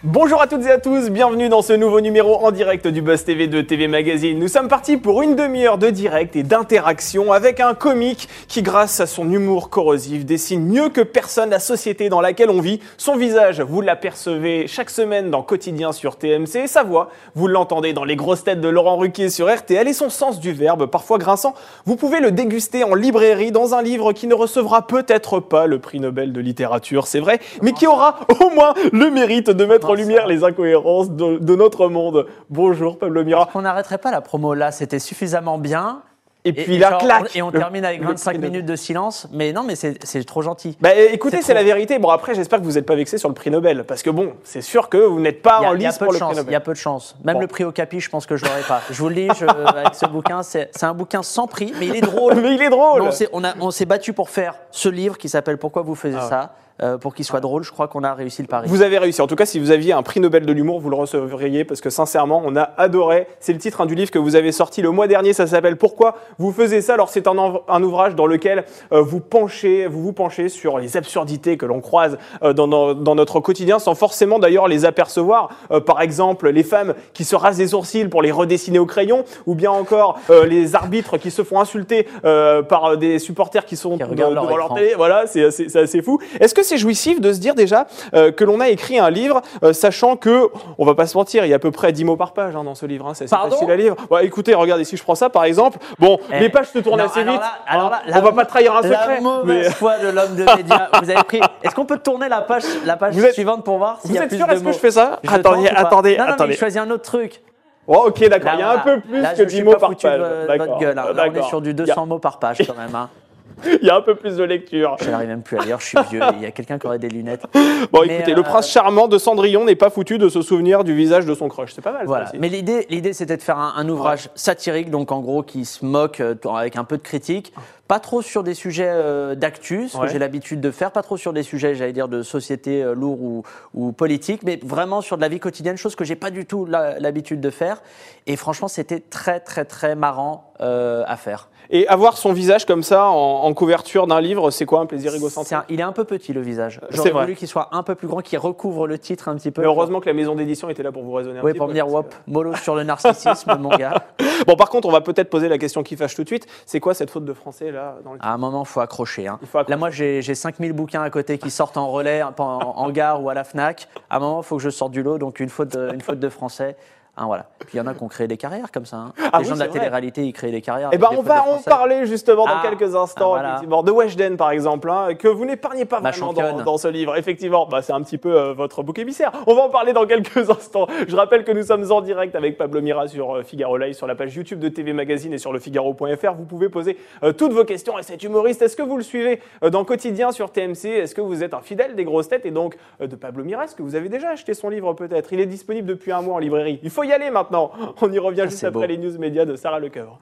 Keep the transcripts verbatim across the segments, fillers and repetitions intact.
Bonjour à toutes et à tous, bienvenue dans ce nouveau numéro en direct du Buzz T V de T V Magazine. Nous sommes partis pour une demi-heure de direct et d'interaction avec un comique qui, grâce à son humour corrosif, dessine mieux que personne la société dans laquelle on vit. Son visage, vous l'apercevez chaque semaine dans Quotidien sur T M C et sa voix, vous l'entendez dans les grosses têtes de Laurent Ruquier sur R T L et son sens du verbe, parfois grinçant, vous pouvez le déguster en librairie dans un livre qui ne recevra peut-être pas le prix Nobel de littérature, c'est vrai, mais qui aura au moins le mérite de mettre en lumière les incohérences de, de notre monde. Bonjour Pablo Mira. On n'arrêterait pas la promo là, c'était suffisamment bien. Et, et puis et la genre, claque. On, et on le, termine avec vingt-cinq minutes de silence. Mais non, mais c'est, c'est trop gentil. Bah écoutez, c'est, c'est la vérité. Bon après, j'espère que vous n'êtes pas vexé sur le prix Nobel, parce que bon, c'est sûr que vous n'êtes pas a, en lice pour le prix Nobel. Il y a peu de chance. Même bon. Le prix Okapi, je pense que je l'aurais pas. Je vous le dis, je, avec ce bouquin, c'est, c'est un bouquin sans prix, mais il est drôle. mais il est drôle. Non, c'est, on, a, on s'est battu pour faire ce livre qui s'appelle Pourquoi vous faisiez ah, ça ouais. Euh, pour qu'il soit drôle, je crois qu'on a réussi le pari. Vous avez réussi. En tout cas, si vous aviez un prix Nobel de l'humour, vous le recevriez parce que sincèrement, on a adoré. C'est le titre hein, du livre que vous avez sorti le mois dernier. Ça s'appelle Pourquoi vous faisiez ça. Alors, c'est un, un ouvrage dans lequel euh, vous penchez, vous vous penchez sur les absurdités que l'on croise euh, dans, dans, dans notre quotidien, sans forcément d'ailleurs les apercevoir. Euh, par exemple, les femmes qui se rasent les sourcils pour les redessiner au crayon, ou bien encore euh, les arbitres qui se font insulter euh, par des supporters qui sont qui devant leur, leur télé. Voilà, c'est assez, c'est assez fou. Est-ce que c'est jouissif de se dire déjà euh, que l'on a écrit un livre, euh, sachant que, on va pas se mentir, il y a à peu près dix mots par page hein, dans ce livre, hein, c'est assez Pardon facile à lire. Ouais, écoutez, regardez, si je prends ça par exemple, bon, eh, les pages se tournent non, assez vite, là, alors là, hein, on va pas trahir un secret. La mauvaise mais... foi de l'homme de médias, vous avez pris. Est-ce qu'on peut tourner la page, la page êtes... suivante pour voir s'il vous y a êtes plus sûr, de est-ce mots. que je fais ça? Je Attendez, attendez, non, non, attendez. mais je choisis un autre truc. Oh, ok, d'accord, là, il y a un peu plus là, que dix mots par page. De votre gueule, hein. Là, on est sur du deux cents a... mots par page quand même. Hein. Il y a un peu plus de lecture. Je n'arrive même plus à lire, je suis vieux. Il y a quelqu'un qui aurait des lunettes. Bon, mais écoutez, euh... le prince charmant de Cendrillon n'est pas foutu de se souvenir du visage de son crush. C'est pas mal. Voilà. Ça aussi. Mais l'idée, l'idée, c'était de faire un, un ouvrage ouais. satirique, donc en gros qui se moque euh, avec un peu de critique. Pas trop sur des sujets euh, d'actu, ce ouais. que j'ai l'habitude de faire. Pas trop sur des sujets, j'allais dire, de société euh, lourds ou, ou politiques, mais vraiment sur de la vie quotidienne, chose que j'ai pas du tout la, l'habitude de faire. Et franchement, c'était très, très, très marrant euh, à faire. Et avoir son visage comme ça en, en couverture d'un livre, c'est quoi un plaisir égocentrique? Il est un peu petit le visage. J'aurais voulu qu'il soit un peu plus grand, qu'il recouvre le titre un petit peu. Mais heureusement que la maison d'édition était là pour vous raisonner un oui, petit pour peu. Oui, pour me dire, wop, mollo sur le narcissisme, mon gars. Bon, par contre, on va peut-être poser la question qui fâche tout de suite. C'est quoi cette faute de français là dans le À un moment, il faut accrocher. Hein. Il faut accrocher. Là, moi, j'ai, j'ai cinq mille bouquins à côté qui sortent en relais, en, en gare ou à la Fnac. À un moment, il faut que je sorte du lot, donc une faute de, une faute de français. Hein, voilà. Puis il y en a qui ont créé des carrières comme ça. Hein. Ah les oui, gens de la vrai. télé-réalité, ils créent des carrières. Eh ben, on va en parler justement dans ah, quelques instants, ah, voilà. de Weshden par exemple, hein, que vous n'épargnez pas Ma vraiment dans, dans ce livre. Effectivement, bah, c'est un petit peu euh, votre bouc émissaire. On va en parler dans quelques instants. Je rappelle que nous sommes en direct avec Pablo Mira sur euh, Figaro Live, sur la page YouTube de T V Magazine et sur le Figaro point F R. Vous pouvez poser euh, toutes vos questions à cet humoriste. Est-ce que vous le suivez euh, dans Quotidien sur T M C? Est-ce que vous êtes un fidèle des grosses têtes et donc euh, de Pablo Mira? Est-ce que vous avez déjà acheté son livre peut-être? Il est disponible depuis un mois en librairie. Il faut y aller maintenant. On y revient ah, juste après beau. Les news médias de Sarah Lecoeur.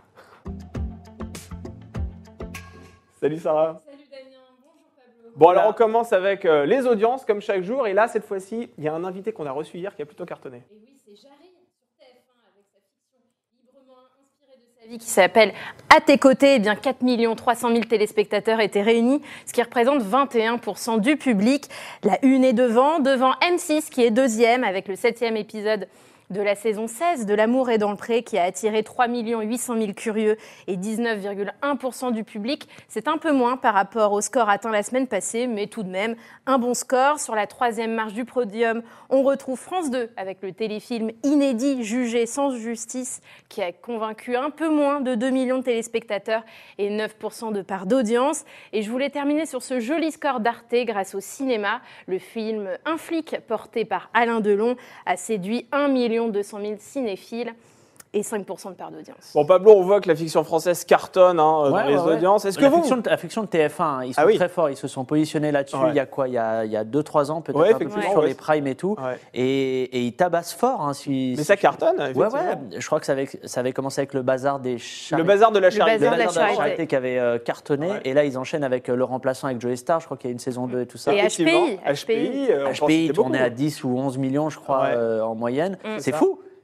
Salut Sarah. Salut Damien, bonjour Pablo. Bon alors on commence avec euh, les audiences comme chaque jour et là cette fois-ci il y a un invité qu'on a reçu hier qui a plutôt cartonné. Et oui c'est Jarry sur T F un avec sa fiction librement inspirée de sa vie qui s'appelle À tes côtés. Eh bien quatre millions trois cent mille téléspectateurs étaient réunis, ce qui représente vingt et un pour cent du public. La une est devant, devant M six qui est deuxième avec le septième épisode de la saison seize de L'amour est dans le pré qui a attiré trois millions huit cent mille curieux et dix-neuf virgule un pour cent du public. C'est un peu moins par rapport au score atteint la semaine passée, mais tout de même un bon score. Sur la troisième marche du podium, on retrouve France deux avec le téléfilm inédit Jugé sans justice qui a convaincu un peu moins de deux millions de téléspectateurs et neuf pour cent de part d'audience. Et je voulais terminer sur ce joli score d'Arte grâce au cinéma. Le film Un flic porté par Alain Delon a séduit un million deux cent mille cinéphiles et cinq pour cent de part d'audience. Bon Pablo, on voit que la fiction française cartonne hein, ouais, dans les ouais, audiences. Est-ce la, que fiction vous... de, la fiction de T F un, ils sont ah, oui. très forts, ils se sont positionnés là-dessus ouais. il y a quoi, il y a, il y a deux trois ans peut-être ouais, un peu plus ouais. sur ouais. les primes et tout, ouais. et, et ils tabassent fort. Hein, si, Mais si ça je... cartonne, ouais, ouais, je crois que ça avait, ça avait commencé avec le bazar des charités. Le bazar de la charité. Le bazar de la charité, charité qui avait euh, cartonné, ouais. et là ils enchaînent avec euh, le remplaçant avec Joey Star, je crois qu'il y a une saison deux et tout ça. Et H P I. H P I, euh, H P I tournait à dix ou onze millions je crois ouais. euh, en moyenne, mmh. c'est fou.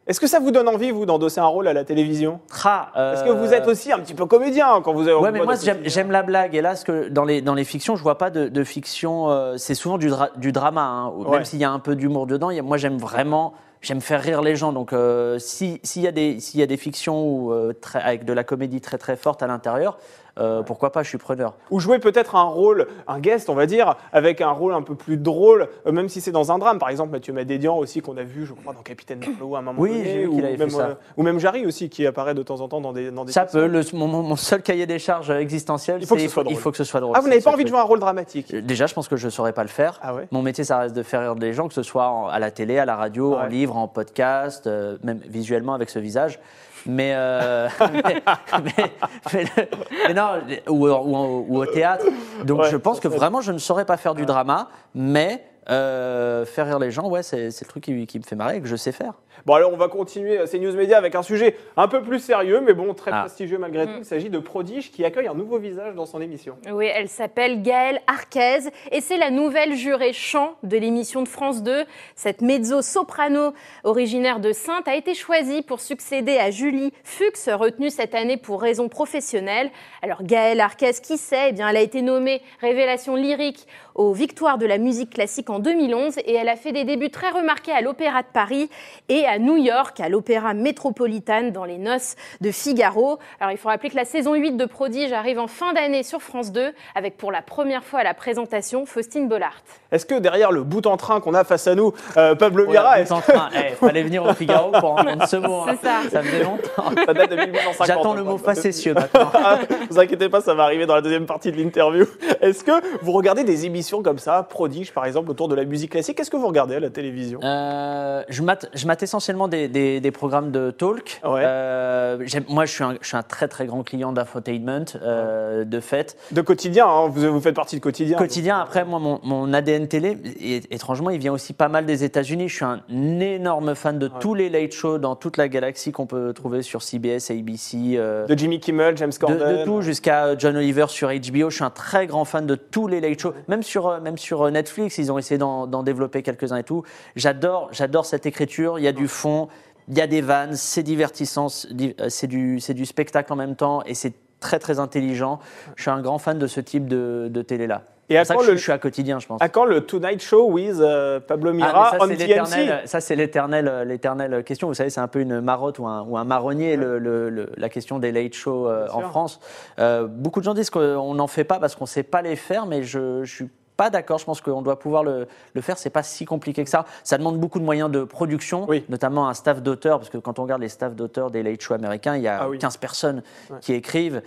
Est-ce que ça vous donne envie, vous, d'endosser un rôle à la télévision? Ah, euh... Est-ce que vous êtes aussi un petit peu comédien quand vous avez... Ouais, mais moi, j'aime, j'aime la blague. Et là, ce que dans, les, dans les fictions, je vois pas de, de fiction... Euh, c'est souvent du, dra- du drama, hein, ouais. Même s'il y a un peu d'humour dedans. Y a, moi, j'aime vraiment... J'aime faire rire les gens. Donc, euh, si, s'il y a des, s'il y a des fictions où, euh, très, avec de la comédie très, très forte à l'intérieur... Euh, pourquoi pas, je suis preneur. Ou jouer peut-être un rôle, un guest, on va dire, avec un rôle un peu plus drôle, euh, même si c'est dans un drame. Par exemple, Mathieu Madédian aussi, qu'on a vu, je crois, dans Capitaine Marlowe à un moment oui, donné. j'ai vu ou, qu'il avait même, fait ça. Euh, ou même Jarry aussi, qui apparaît de temps en temps dans des dans des Ça peut, le, mon, mon seul cahier des charges existentiel, il faut, c'est, que ce soit drôle. il faut que ce soit drôle. Ah, vous n'avez pas envie de jouer un rôle dramatique? Déjà, je pense que je ne saurais pas le faire. Ah ouais. Mon métier, ça reste de faire rire des gens, que ce soit en, à la télé, à la radio, ouais. en livre, en podcast, euh, même visuellement avec ce visage. Mais, euh, mais, mais, mais, mais non, ou, ou, ou au théâtre. Donc ouais, je pense que vraiment, je ne saurais pas faire du drama, mais euh, faire rire les gens, ouais, c'est, c'est le truc qui, qui me fait marrer et que je sais faire. Bon, alors on va continuer ces news médias avec un sujet un peu plus sérieux, mais bon, très ah. prestigieux malgré tout. Mm. Il s'agit de Prodige qui accueille un nouveau visage dans son émission. Oui, elle s'appelle Gaëlle Arquez et c'est la nouvelle jurée chant de l'émission de France deux. Cette mezzo-soprano originaire de Saintes a été choisie pour succéder à Julie Fuchs, retenue cette année pour raisons professionnelles. Alors Gaëlle Arquez, qui sait, eh bien, elle a été nommée révélation lyrique aux Victoires de la musique classique en deux mille onze et elle a fait des débuts très remarqués à l'Opéra de Paris et à New York, à l'Opéra Metropolitan, dans les Noces de Figaro. Alors, il faut rappeler que la saison huit de Prodige arrive en fin d'année sur France deux, avec pour la première fois à la présentation Faustine Bollaert. Est-ce que derrière le bout en train qu'on a face à nous, euh, Pablo oh, Mira... Bout en train, il hey, fallait venir au Figaro pour entendre ce mot. Hein. C'est ça. Ça faisait longtemps. Ça date de mille huit cent cinquante. J'attends le mot facétieux maintenant. Vous inquiétez pas, ça va arriver dans la deuxième partie de l'interview. Est-ce que vous regardez des émissions comme ça, Prodige par exemple, autour de la musique classique? Qu'est-ce que vous regardez à la télévision? euh, Je mate, je mate essentiellement des, des, des programmes de talk. Ouais. Euh, moi, je suis, un, je suis un très très grand client d'infotainment, euh, de fait. De quotidien, hein, vous, vous faites partie de quotidien. Quotidien, donc. Après, moi, mon, mon A D N télé, et, étrangement, il vient aussi pas mal des États-Unis. Je suis un énorme fan de ouais. tous les late shows dans toute la galaxie qu'on peut trouver sur C B S, A B C. Euh, de Jimmy Kimmel, James Corden. De, de tout, jusqu'à John Oliver sur H B O. Je suis un très grand fan de tous les late shows. Même sur, même sur Netflix, ils ont essayé d'en, d'en développer quelques-uns et tout. J'adore, j'adore cette écriture. Il y a du fond. Il y a des vannes, c'est divertissant, c'est du, c'est du spectacle en même temps et c'est très très intelligent. Je suis un grand fan de ce type de, de télé-là. Et c'est pour ça que le, je suis à quotidien, je pense. À quand le Tonight Show with uh, Pablo Mira ah, ça, on T M C? Ça, c'est l'éternelle, l'éternelle question. Vous savez, c'est un peu une marotte ou un, ou un marronnier, ouais. le, le, le, la question des late shows euh, en France. Euh, beaucoup de gens disent qu'on n'en fait pas parce qu'on ne sait pas les faire, mais je, je suis pas d'accord, je pense qu'on doit pouvoir le, le faire, c'est pas si compliqué que ça. Ça demande beaucoup de moyens de production, oui. notamment un staff d'auteurs, parce que quand on regarde les staffs d'auteurs des late shows américains, il y a ah oui. quinze personnes ouais. qui écrivent,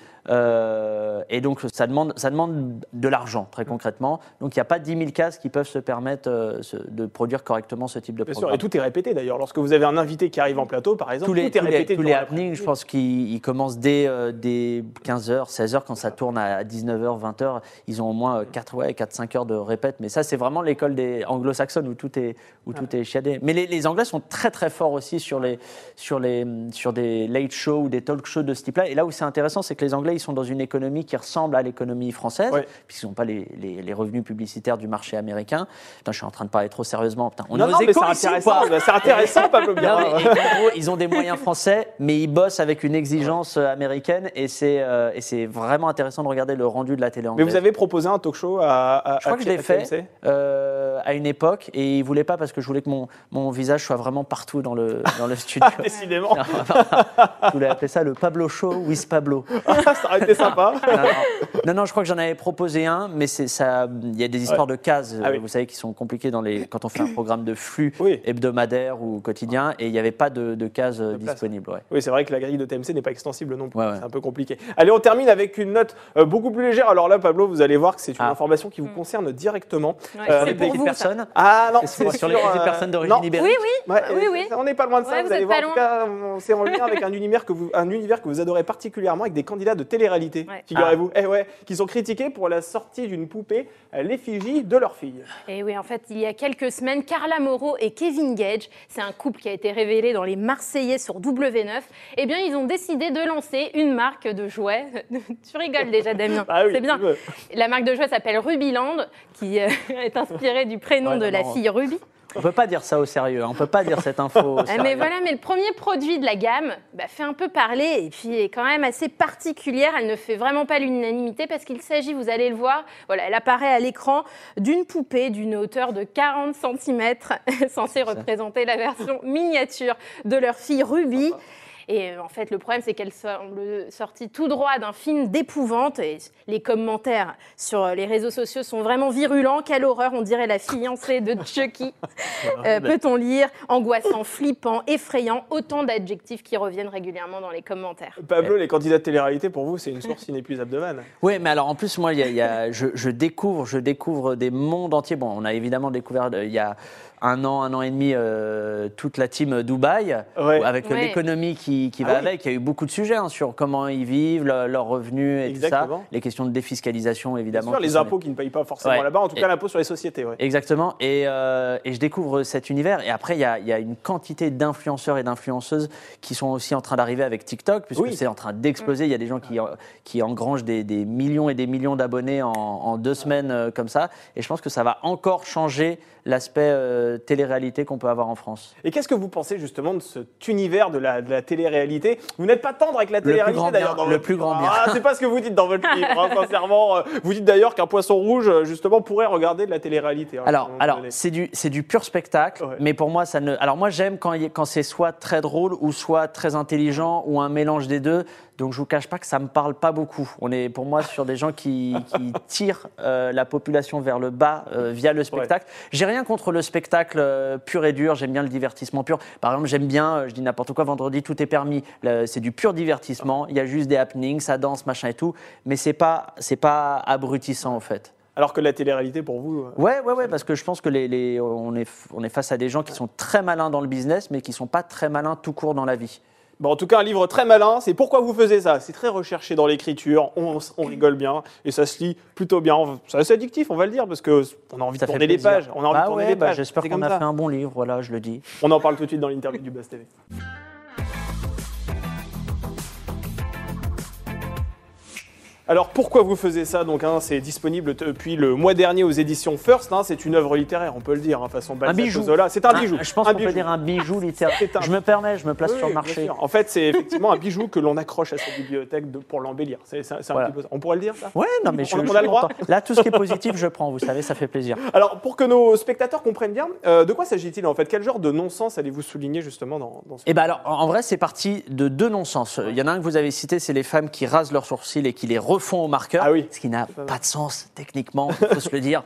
euh, et donc ça demande, ça demande de l'argent, très concrètement. Donc il n'y a pas dix mille cases qui peuvent se permettre euh, de produire correctement ce type de Bien programme. Sûr, et tout est répété d'ailleurs. Lorsque vous avez un invité qui arrive en plateau, par exemple, tous les, tout est tous répété. Les, tous les happenings, je pense qu'ils commencent dès, euh, dès quinze heures, seize heures, quand ça tourne à dix-neuf heures, vingt heures, ils ont au moins quatre, ouais, quatre cinq heures de répète, mais ça c'est vraiment l'école des anglo-saxonnes où tout est, où tout est chiadé. Mais les, les Anglais sont très très forts aussi sur, les, sur, les, sur des late shows ou des talk shows de ce type-là. Et là où c'est intéressant, c'est que les Anglais ils sont dans une économie qui ressemble à l'économie française, ouais. puisqu'ils n'ont pas les, les, les revenus publicitaires du marché américain. Putain, je suis en train de parler trop sérieusement. Putain, on non, non, mais c'est intéressant, c'est intéressant, Pablo Mira. En gros, ils ont des moyens français, mais ils bossent avec une exigence ouais. américaine, et c'est, euh, et c'est vraiment intéressant de regarder le rendu de la télé anglaise. Mais vous avez proposé un talk show à, à Je crois à, que je l'ai fait euh, à une époque, et ils ne voulaient pas parce que je voulais que mon, mon visage soit vraiment partout dans le, dans le studio. Ah, décidément. Je voulais appeler ça le Pablo Show with Pablo. Ça aurait été sympa. Non, non. non, non, je crois que j'en avais proposé un, mais c'est ça. Il y a des histoires ouais. de cases, ah, oui. vous savez, qui sont compliquées dans les, quand on fait un programme de flux oui. hebdomadaire ou quotidien, et il n'y avait pas de, de cases de disponibles. Ouais. Oui, c'est vrai que la grille de T M C n'est pas extensible non plus. Ouais, ouais. C'est un peu compliqué. Allez, on termine avec une note euh, beaucoup plus légère. Alors là, Pablo, vous allez voir que c'est une ah. information qui vous mmh. concerne directement. Ouais, euh, c'est pour vous, personnes. Ça. Ah non, c'est, c'est sur les euh, personnes d'origine ibérique. Oui, oui. Ouais, oui, oui. On n'est pas loin de ça. Ouais, vous, vous allez voir. En loin. tout cas, c'est en lien avec un univers que vous, un univers que vous adorez particulièrement, avec des candidats de télé-réalité. Ouais. Figurez-vous, ah. eh ouais, qui sont critiqués pour la sortie d'une poupée à l'effigie de leur fille. Et oui, en fait, il y a quelques semaines, Carla Moreau et Kevin Gage, c'est un couple qui a été révélé dans Les Marseillais sur W neuf. Eh bien, ils ont décidé de lancer une marque de jouets. Tu rigoles déjà, Damien. Ah oui, c'est bien. La marque de jouets s'appelle Rubyland, qui est inspirée du prénom ouais, de la fille Ruby. On ne peut pas dire ça au sérieux, hein. On ne peut pas dire cette info au sérieux. Mais voilà, mais le premier produit de la gamme bah, fait un peu parler et puis est quand même assez particulière. Elle ne fait vraiment pas l'unanimité parce qu'il s'agit, vous allez le voir, voilà, elle apparaît à l'écran d'une poupée d'une hauteur de quarante centimètres, censée représenter la version miniature de leur fille Ruby. Et en fait, le problème, c'est qu'elle semble sortie tout droit d'un film d'épouvante. Et les commentaires sur les réseaux sociaux sont vraiment virulents. Quelle horreur, on dirait la fiancée de Chucky. euh, peut-on lire angoissant, flippant, effrayant, autant d'adjectifs qui reviennent régulièrement dans les commentaires. Pablo, les candidats de télé-réalité, pour vous, c'est une source inépuisable de vannes. Oui, mais alors en plus, moi, y a, y a, je, je, découvre, je découvre des mondes entiers. Bon, on a évidemment découvert il y a un an, un an et demi, euh, toute la team Dubaï, ouais. avec ouais. l'économie qui, qui va ah oui. avec. Il y a eu beaucoup de sujets hein, sur comment ils vivent, le, leurs revenus et Exactement. tout ça. Les questions de défiscalisation, évidemment. Bien sûr, les impôts les... qui ne payent pas forcément ouais. là-bas, en tout et... cas l'impôt sur les sociétés. Ouais. Exactement. Et, euh, et je découvre cet univers. Et après, il y a, y a une quantité d'influenceurs et d'influenceuses qui sont aussi en train d'arriver avec TikTok, puisque oui. c'est en train d'exploser. Il y a des gens qui, qui engrangent des, des millions et des millions d'abonnés en, en deux semaines euh, comme ça. Et je pense que ça va encore changer l'aspect euh, télé-réalité qu'on peut avoir en France. Et qu'est-ce que vous pensez justement de cet univers de la, de la télé-réalité ? Vous n'êtes pas tendre avec la télé-réalité d'ailleurs. Dans le votre... plus grand bien. Ah, c'est pas ce que vous dites dans votre livre, hein, sincèrement. Vous dites d'ailleurs qu'un poisson rouge, justement, pourrait regarder de la télé-réalité. Hein, alors, alors c'est, du, c'est du pur spectacle, ouais. mais pour moi, ça ne... Alors moi, j'aime quand, quand c'est soit très drôle ou soit très intelligent ou un mélange des deux. Donc, je ne vous cache pas que ça ne me parle pas beaucoup. On est, pour moi, sur des gens qui, qui tirent euh, la population vers le bas euh, via le spectacle. Ouais. J'ai rien contre le spectacle euh, pur et dur. J'aime bien le divertissement pur. Par exemple, j'aime bien, euh, je dis n'importe quoi, vendredi, tout est permis. Le, c'est du pur divertissement. Il y a juste des happenings, ça danse, machin et tout. Mais ce n'est pas, c'est pas abrutissant, en fait. Alors que la télé-réalité, pour vous… Euh, ouais, ouais, ouais, parce que je pense que les, les, on, est, on est face à des gens qui sont très malins dans le business, mais qui ne sont pas très malins tout court dans la vie. Bon, en tout cas, un livre très malin, c'est Pourquoi vous faisiez ça. C'est très recherché dans l'écriture, on, on rigole bien et ça se lit plutôt bien. C'est assez addictif, on va le dire, parce qu'on a envie ça de tourner les pages. On a envie ah de tourner ouais, les bah, pages. J'espère c'est qu'on a ça. fait un bon livre, voilà, je le dis. On en parle tout de suite dans l'interview du Buzz T V. Alors, pourquoi vous faisiez ça ? Donc, hein, c'est disponible depuis le mois dernier aux éditions First. Hein, c'est une œuvre littéraire, on peut le dire, hein, façon un bijou. Zola. C'est un bijou. Ah, je pense un qu'on bijou. peut dire un bijou littéraire. Un... Je me permets, je me place oui, sur le marché. En fait, c'est effectivement un bijou que l'on accroche à sa bibliothèque de, pour l'embellir. C'est, c'est, c'est voilà. un petit peu ça. On pourrait le dire, ça ? Ouais, non, mais je, on, je, on a le droit. Là, tout ce qui est positif, je prends. Vous savez, ça fait plaisir. Alors, pour que nos spectateurs comprennent bien, euh, de quoi s'agit-il en fait ? Quel genre de non-sens allez-vous souligner justement dans, dans ce Eh ben alors, en vrai, c'est parti de deux non-sens. Il y en a un que vous avez cité, c'est les femmes qui rasent leurs sourcils et qui les refont au marqueur. Ah oui. Ce qui n'a pas de sens techniquement, il faut se le dire.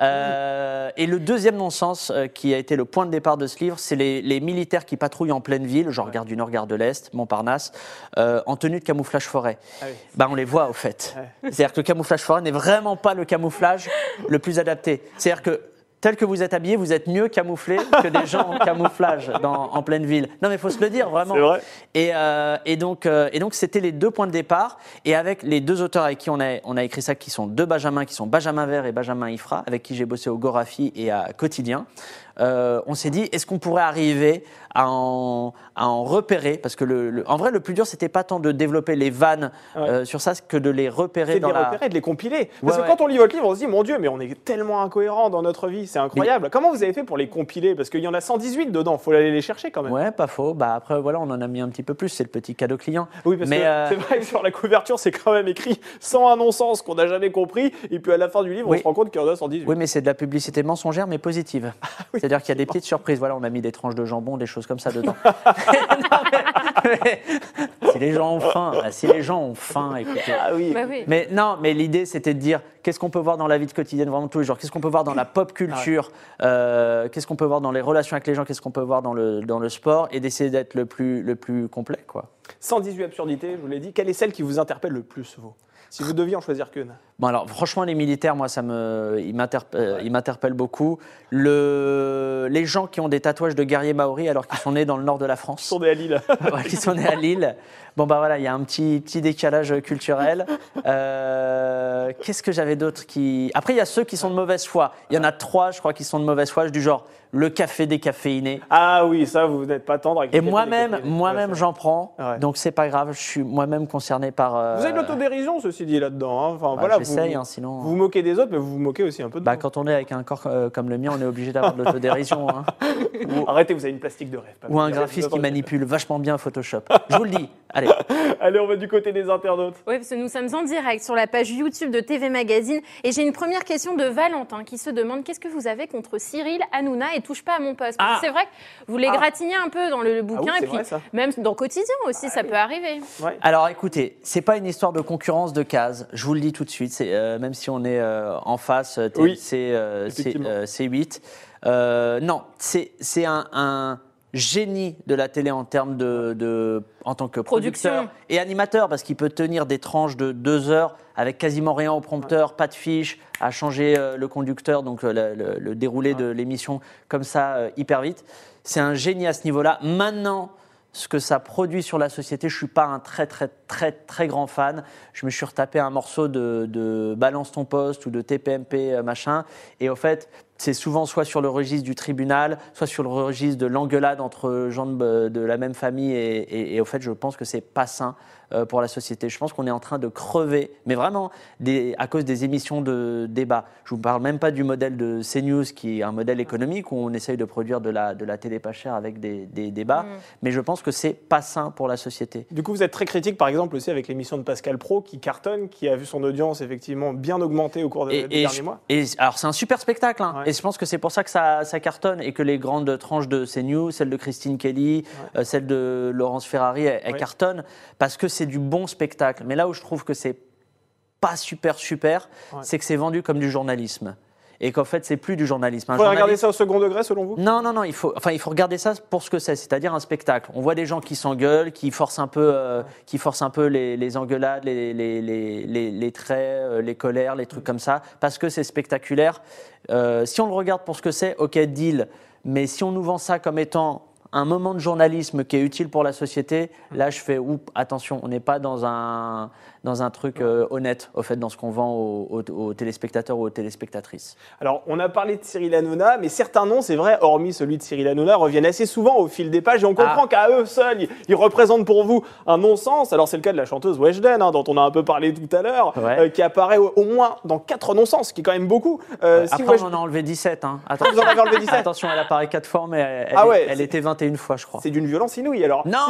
Euh, et le deuxième non-sens euh, qui a été le point de départ de ce livre, c'est les, les militaires qui patrouillent en pleine ville, genre ouais. Gare du Nord, Gare de l'Est, Montparnasse, euh, en tenue de camouflage forêt. Ah oui. Ben, on les voit au fait. Ouais. C'est-à-dire que le camouflage forêt n'est vraiment pas le camouflage le plus adapté. C'est-à-dire que tel que vous êtes habillé, vous êtes mieux camouflé que des gens en camouflage dans, en pleine ville. Non, mais il faut se le dire, vraiment. C'est vrai. Et, euh, et, donc, euh, et donc, c'était les deux points de départ. Et avec les deux auteurs avec qui on a, on a écrit ça, qui sont deux Benjamin, qui sont Benjamin Vert et Benjamin Ifra, avec qui j'ai bossé au Gorafi et à Quotidien, euh, on s'est dit, est-ce qu'on pourrait arriver à en, à en repérer ? Parce que, le, le, en vrai, le plus dur, c'était pas tant de développer les vannes ouais. euh, sur ça, que de les repérer. C'est dans de les la... repérer, de les compiler. Parce ouais, que ouais. quand on lit votre livre, on se dit, mon Dieu, mais on est tellement incohérents dans notre vie, c'est incroyable. Mais... Comment vous avez fait pour les compiler ? Parce qu'il y en a cent dix-huit dedans, il faut aller les chercher quand même. Ouais, pas faux. Bah, après, voilà, on en a mis un petit peu plus, c'est le petit cadeau client. Oui, parce mais que euh... c'est vrai que sur la couverture, c'est quand même écrit sans un non-sens qu'on n'a jamais compris. Et puis à la fin du livre, oui. on se rend compte qu'il y en a cent dix-huit. Oui, mais c'est de la publicité mensongère, mais positive. Ah, oui, c'est-à-dire qu'il y a des petites surprises. Voilà, on a mis des tranches de jambon, des choses comme ça dedans. non, mais, mais, si les gens ont faim, bah, si les gens ont faim, écoutez. Ah oui. Bah oui. Mais non, mais l'idée, c'était de dire qu'est-ce qu'on peut voir dans la vie de quotidienne, vraiment tous les jours. Qu'est-ce qu'on peut voir dans la pop culture, ah ouais. euh, qu'est-ce qu'on peut voir dans les relations avec les gens, qu'est-ce qu'on peut voir dans le, dans le sport, et d'essayer d'être le plus, le plus complet, quoi. cent dix-huit absurdités, je vous l'ai dit. Quelle est celle qui vous interpelle le plus, vous ? Si vous deviez en choisir qu'une. Bon alors franchement les militaires, moi ça me, ils m'interpellent, ouais. ils m'interpellent beaucoup. Le, les gens qui ont des tatouages de guerriers maoris alors qu'ils sont nés dans le nord de la France. Ils sont nés à Lille. ouais, ils sont nés à Lille. Bon, bah voilà, il y a un petit, petit décalage culturel. Euh, qu'est-ce que j'avais d'autre qui... Après, il y a ceux qui sont de mauvaise foi. Il y en a trois, je crois, qui sont de mauvaise foi, du genre le café décaféiné. Ah oui, ça, vous n'êtes pas tendre avec Et le café moi-même, décaféiné. moi-même, Ouais, j'en prends. Ouais. Donc, c'est pas grave, je suis moi-même concerné par... euh, Vous avez de l'autodérision, ceci dit, là-dedans. Hein. Enfin, bah, voilà, j'essaye, vous, hein, sinon... vous vous moquez des autres, mais vous vous moquez aussi un peu de Bah, vous. quand on est avec un corps euh, comme le mien, on est obligé d'avoir de l'autodérision. Hein. Ou, Arrêtez, vous avez une plastique de rêve. pas ou un mal. graphiste qui manipule vachement bien Photoshop. Je vous le dis. Allez. Allez, on va du côté des internautes. Oui, parce que nous sommes en direct sur la page YouTube de T V Magazine. Et j'ai une première question de Valentin qui se demande qu'est-ce que vous avez contre Cyril Hanouna et Touche pas à mon poste. Parce que Ah. c'est vrai que vous les Ah. gratignez un peu dans le, le Ah bouquin oui, c'est et puis vrai, ça. même dans Quotidien aussi, Ah ça oui. peut arriver. Ouais. Alors écoutez, c'est pas une histoire de concurrence de cases, je vous le dis tout de suite, c'est, euh, même si on est euh, en face, euh, T- Oui, c'est euh, c'est, effectivement. euh, C huit. Euh, non, c'est c'est un, un génie de la télé en termes de, de en tant que Production. producteur et animateur, parce qu'il peut tenir des tranches de deux heures avec quasiment rien au prompteur, pas de fiche, à changer euh, le conducteur, donc euh, le, le- le déroulé de l'émission comme ça euh, hyper vite. C'est un génie à ce niveau-là. Maintenant, ce que ça produit sur la société, je ne suis pas un très très très très grand fan. Je me suis retapé un morceau de, de Balance ton poste ou de T P M P euh, machin, et au fait, c'est souvent soit sur le registre du tribunal, soit sur le registre de l'engueulade entre gens de, de la même famille, et, et, et au fait, je pense que c'est pas sain euh, pour la société. Je pense qu'on est en train de crever, mais vraiment des, à cause des émissions de débat. Je vous parle même pas du modèle de CNews, qui est un modèle économique où on essaye de produire de la, de la télé pas chère avec des, des débats, Mm. mais je pense que c'est pas sain pour la société. Du coup, vous êtes très critique, par exemple, aussi avec l'émission de Pascal Praud, qui cartonne, qui a vu son audience effectivement bien augmenter au cours des, Et, des et derniers je- mois. et alors c'est un super spectacle, hein. Ouais. Et je pense que c'est pour ça que ça, ça cartonne et que les grandes tranches de CNews, celle de Christine Kelly, Ouais. euh, celle de Laurence Ferrari, elles, elles Ouais. cartonnent parce que c'est du bon spectacle. Mais là où je trouve que c'est pas super super, Ouais. c'est que c'est vendu comme du journalisme et qu'en fait c'est plus du journalisme. Un Il faudrait regarder journaliste- ça au second degré, selon vous? Non, non, non, il faut, enfin, il faut regarder ça pour ce que c'est, c'est-à-dire un spectacle. On voit des gens qui s'engueulent, qui forcent un peu, euh, qui forcent un peu les, les engueulades, les, les, les, les, les traits, euh, les colères, les trucs comme ça, parce que c'est spectaculaire. Euh, si on le regarde pour ce que c'est, ok, deal. Mais si on nous vend ça comme étant un moment de journalisme qui est utile pour la société, là je fais oups, attention, on n'est pas dans un, dans un truc euh, honnête, au fait, dans ce qu'on vend aux, aux- aux téléspectateurs ou aux téléspectatrices. Alors, on a parlé de Cyril Hanouna, mais certains noms, c'est vrai, hormis celui de Cyril Hanouna, reviennent assez souvent au fil des pages, et on comprend Ah. qu'à eux seuls, ils, ils représentent pour vous un non-sens. Alors, c'est le cas de la chanteuse Weshden, hein, dont on a un peu parlé tout à l'heure, Ouais. euh, qui apparaît au, au moins dans quatre non-sens, ce qui est quand même beaucoup. Euh, si Après, Wesh- on en a enlevé dix-sept. Hein. Vous en avez enlevé dix-sept. Attention, elle apparaît quatre fois, mais elle, Ah elle- ouais, elle c'est- était vingt et une fois, je crois. C'est d'une violence inouïe, alors. Non,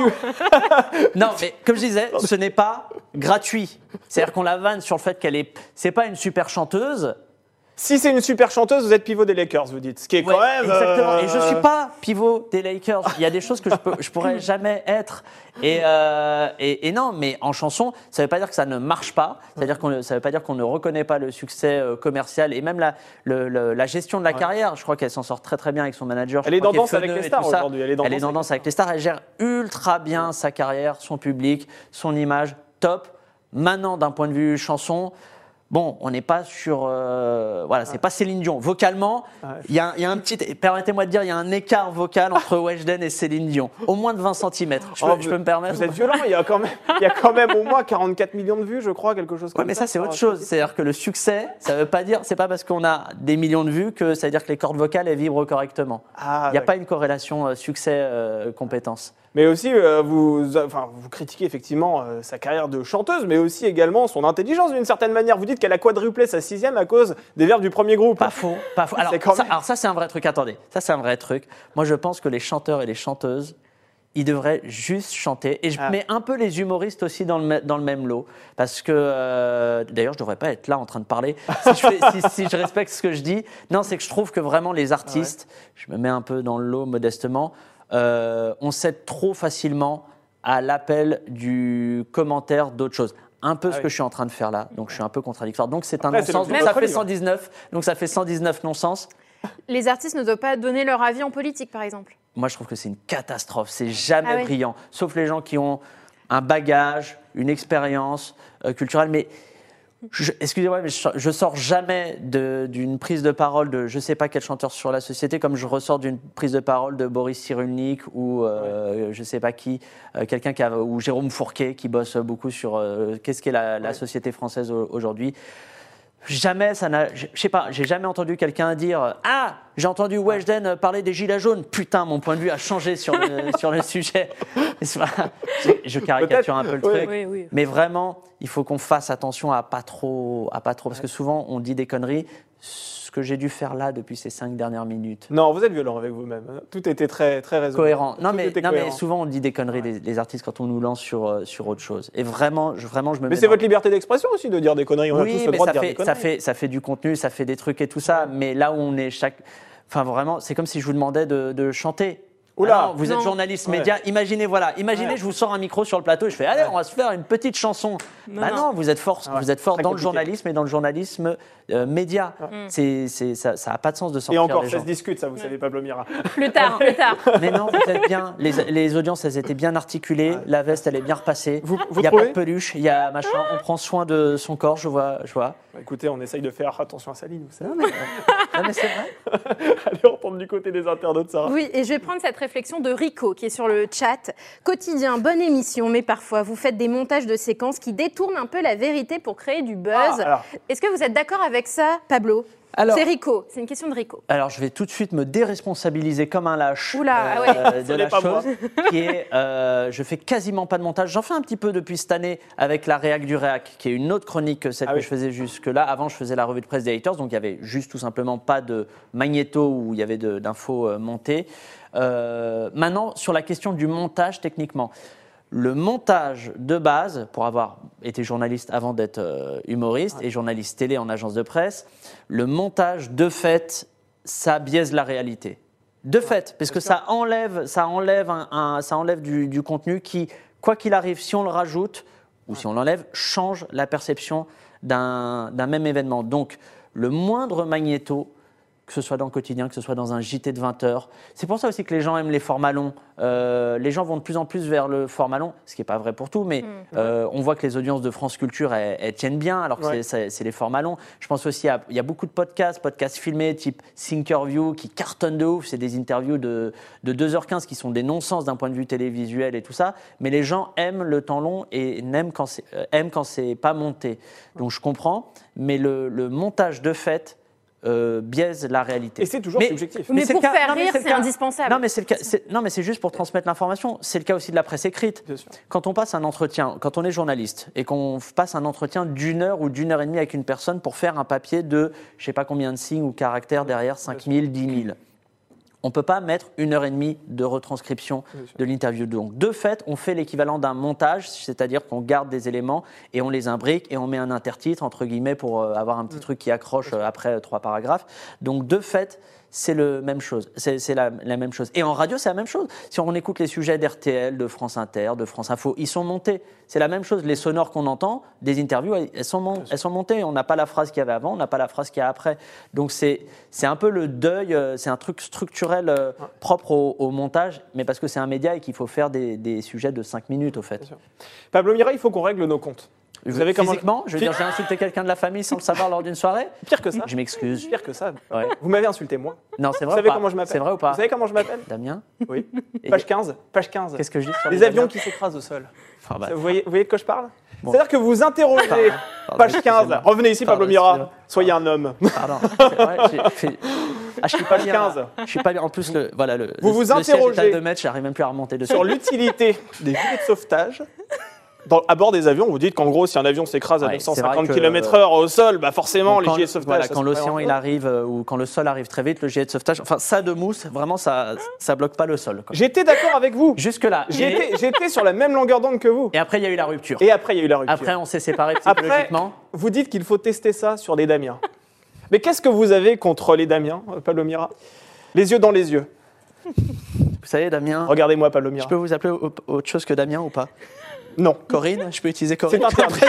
non, mais comme je disais, ce n'est pas gratuit. C'est-à-dire qu'on la vanne sur le fait qu'elle est, c'est pas une super chanteuse. Si c'est une super chanteuse, vous êtes pivot des Lakers, vous dites. Ce qui est quand Ouais, même. exactement. euh, Et je suis pas pivot des Lakers. Il y a des choses que je peux, je pourrais jamais être. Et, euh, et, et non, mais en chanson, ça veut pas dire que ça ne marche pas. C'est-à-dire qu'on, ça veut pas dire qu'on ne reconnaît pas le succès euh, commercial et même la, le- le- la gestion de la Ouais. carrière. Je crois qu'elle s'en sort très très bien avec son manager. Je Elle est crois dans qu'il Danse avec Feneux les et stars tout ça. aujourd'hui. Elle est dans Elle est Danse dans avec Danse avec les stars. Elle gère ultra bien sa carrière, son public, son image, top. Maintenant, d'un point de vue chanson, bon, on n'est pas sur, euh, voilà, c'est pas Céline Dion. Vocalement, Ouais. il y, a un- il y a un petit, permettez-moi de dire, il y a un écart vocal entre Weshden et Céline Dion, au moins de vingt centimètres. Je peux, Oh, je vous- peux me permettre. Vous êtes violent, il y a quand même, il y a quand même au moins quarante-quatre millions de vues, je crois, quelque chose comme Ouais, mais ça, c'est sur- autre chose. C'est-à-dire que le succès, ça veut pas dire, c'est pas parce qu'on a des millions de vues que ça veut dire que les cordes vocales elles vibrent correctement. Ah, Il n'y a d'accord. pas une corrélation euh, succès-compétence. Mais aussi, euh, vous, enfin, vous critiquez effectivement euh, sa carrière de chanteuse, mais aussi également son intelligence d'une certaine manière. Vous dites qu'elle a quadruplé sa sixième à cause des verbes du premier groupe. Pas faux, pas faux. Alors C'est quand ça, même- alors ça, c'est un vrai truc. Attendez, ça c'est un vrai truc. Moi, je pense que les chanteurs et les chanteuses, ils devraient juste chanter. Et je Ah. mets un peu les humoristes aussi dans le, me- dans le même lot. Parce que, euh, d'ailleurs, je ne devrais pas être là en train de parler si je, fais- si- si je respecte ce que je dis. Non, c'est que je trouve que vraiment les artistes, je me mets un peu dans le lot modestement, euh, on cède trop facilement à l'appel du commentaire d'autre chose. Un peu Ah ce oui. que je suis en train de faire là. Donc, je suis un peu contradictoire. Donc, c'est un Après, c'est non-sens. le Donc, but de ça votre fait livre. cent dix-neuf. Donc, ça fait cent dix-neuf non-sens. Les artistes ne doivent pas donner leur avis en politique, par exemple. Moi, je trouve que c'est une catastrophe. C'est jamais Ah ouais. brillant. Sauf les gens qui ont un bagage, une expérience euh, culturelle. Mais Je, excusez-moi, mais je, je sors jamais de, d'une prise de parole de je ne sais pas quel chanteur sur la société, comme je ressors d'une prise de parole de Boris Cyrulnik ou euh, ouais. je ne sais pas qui, euh, quelqu'un qui a, ou Jérôme Fourquet qui bosse beaucoup sur euh, qu'est-ce qu'est la, la ouais. société française aujourd'hui. Jamais ça n'a, je sais pas, j'ai jamais entendu quelqu'un dire ah j'ai entendu Weshden parler des gilets jaunes. Putain, mon point de vue a changé sur le sur le sujet. Je, je caricature un peu le truc, oui, oui. mais vraiment il faut qu'on fasse attention à pas trop, à pas trop, parce que souvent on dit des conneries. Ce que j'ai dû faire là depuis ces cinq dernières minutes. Non, vous êtes violent avec vous-même. Tout était très, très raisonnable. Cohérent. Non, mais, non cohérent. mais souvent on dit des conneries, ouais. les, les artistes, quand on nous lance sur, sur autre chose. Et vraiment, je, vraiment, je me mais mets. c'est dans... votre liberté d'expression aussi de dire des conneries. On oui, a tous le droit ça de dire fait, des conneries. Ça fait, ça fait du contenu, ça fait des trucs et tout ça. Mais là où on est chaque. Enfin, vraiment, c'est comme si je vous demandais de, de chanter. Oula, ah non, vous non. êtes journaliste média, ouais. imaginez, voilà, imaginez, ouais. je vous sors un micro sur le plateau et je fais, allez, ouais. on va se faire une petite chanson. Non, bah non, non vous êtes fort, ah ouais. vous êtes fort dans compliqué. le journalisme et dans le journalisme euh, média. Ouais. C'est, c'est, ça n'a pas de sens de sortir. Et encore, les ça gens. se discute, ça, vous ouais. savez, Pablo Mira. Plus tard, plus tard. Mais non, vous êtes bien, les, les audiences, elles étaient bien articulées, ouais. la veste, elle est bien repassée. Vous, vous il n'y a pas de peluche, il y a machin, on prend soin de son corps, je vois. Je vois. Bah, écoutez, on essaye de faire attention à Saline, vous savez. Non, mais, non, mais c'est vrai. Allez, on retombe du côté des internautes, Sarah. Oui, et je vais prendre cette réflexion de Rico, qui est sur le chat. Quotidien, bonne émission, mais parfois vous faites des montages de séquences qui détournent un peu la vérité pour créer du buzz. Ah, Est-ce que vous êtes d'accord avec ça, Pablo ? Alors, c'est Rico, c'est une question de Rico. Alors, je vais tout de suite me déresponsabiliser comme un lâche Oula, euh, ah ouais. de la chose, qui est, euh, je fais quasiment pas de montage. J'en fais un petit peu depuis cette année avec la réac du réac, qui est une autre chronique que celle ah que oui. je faisais jusque-là. Avant, je faisais la revue de presse des haters, donc il y avait juste tout simplement pas de magnéto où il y avait de, d'infos euh, montées. Euh, maintenant, sur la question du montage, techniquement. Le montage de base, pour avoir été journaliste avant d'être euh, humoriste ouais. et journaliste télé en agence de presse, le montage de fait, ça biaise la réalité. De fait, parce que ça enlève, ça enlève, un, un, ça enlève du, du contenu qui, quoi qu'il arrive, si on le rajoute ou si on l'enlève, change la perception d'un, d'un même événement. Donc, le moindre magnéto, que ce soit dans le quotidien, que ce soit dans un J T de vingt heures. C'est pour ça aussi que les gens aiment les formats longs. Euh, les gens vont de plus en plus vers le format long, ce qui n'est pas vrai pour tout, mais mmh. euh, on voit que les audiences de France Culture, elles, elles tiennent bien, alors que ouais. c'est, c'est, c'est les formats longs. Je pense aussi à, il y a beaucoup de podcasts, podcasts filmés, type Thinkerview, qui cartonnent de ouf. C'est des interviews de, de deux heures quinze qui sont des non-sens d'un point de vue télévisuel et tout ça, mais les gens aiment le temps long et n'aiment quand c'est, euh, aiment quand c'est pas monté. Donc je comprends, mais le, le montage de fait, Euh, biaise la réalité. Et c'est toujours mais, subjectif. Mais, mais pour faire non, rire, c'est, c'est indispensable. Non mais, c'est le cas, c'est, non, mais c'est juste pour transmettre l'information. C'est le cas aussi de la presse écrite. Quand on passe un entretien, quand on est journaliste et qu'on passe un entretien d'une heure ou d'une heure et demie avec une personne pour faire un papier de je ne sais pas combien de signes ou caractères derrière, cinq mille, dix mille. On ne peut pas mettre une heure et demie de retranscription de l'interview. Donc, de fait, on fait l'équivalent d'un montage, c'est-à-dire qu'on garde des éléments et on les imbrique et on met un intertitre, entre guillemets, pour avoir un petit mmh. truc qui accroche après trois paragraphes. Donc, de fait, c'est la même chose. C'est, c'est la, la même chose. Et en radio, c'est la même chose. Si on écoute les sujets d'R T L, de France Inter, de France Info, ils sont montés. C'est la même chose. Les sonores qu'on entend, des interviews, elles sont, mon- elles sont montées. On n'a pas la phrase qu'il y avait avant, on n'a pas la phrase qu'il y a après. Donc, c'est, c'est un peu le deuil, c'est un truc structurel euh, ouais. propre au, au montage, mais parce que c'est un média et qu'il faut faire des, des sujets de cinq minutes, au fait. Pablo Mira, il faut qu'on règle nos comptes. Vous savez comment physiquement, je veux dire, j'ai insulté quelqu'un de la famille sans le savoir lors d'une soirée. Pire que ça. Je m'excuse. Pire que ça. Ouais. Vous m'avez insulté moi. Non, c'est vrai. Vous savez ou pas comment je m'appelle? C'est vrai ou pas? Vous savez comment je m'appelle? Damien. Oui. Page quinze. Page quinze. Qu'est-ce que je dis sur les, les avions Damien qui s'écrasent au sol. Ah bah. vous, voyez, vous voyez de quoi je parle? Bon. C'est-à-dire que vous interrogez. Pardon. Pardon, page quinze. Revenez ici, Pablo Mira. Soyez un homme. Pardon. C'est vrai. J'ai fait... Ah, je suis pas page bien. quinze. Je suis pas bien. En plus, le voilà le. Vous le, vous le interrogez. siège est à deux mètres. J'arrive même plus à remonter dessus. Sur l'utilité des gilets de sauvetage. Dans, à bord des avions, vous dites qu'en gros, si un avion s'écrase à ouais, neuf cent cinquante kilomètres heure au sol, bah forcément, les gilets de sauvetage. Voilà, quand l'océan il arrive euh, ou quand le sol arrive très vite, le gilet de sauvetage, enfin ça de mousse, vraiment ça, ça bloque pas le sol. Quoi. J'étais d'accord avec vous. Jusque là. J'étais, j'étais sur la même longueur d'onde que vous. Et après, il y a eu la rupture. Et après, il y a eu la rupture. Après, on s'est séparés psychologiquement. Après, vous dites qu'il faut tester ça sur les Damiens. Mais qu'est-ce que vous avez contre les Damiens, Pablo Mira? Les yeux dans les yeux. Vous savez, Damien. Regardez-moi, Pablo Mira. Je peux vous appeler autre chose que Damien ou pas? Non. Corinne, je peux utiliser Corinne. C'est interdit.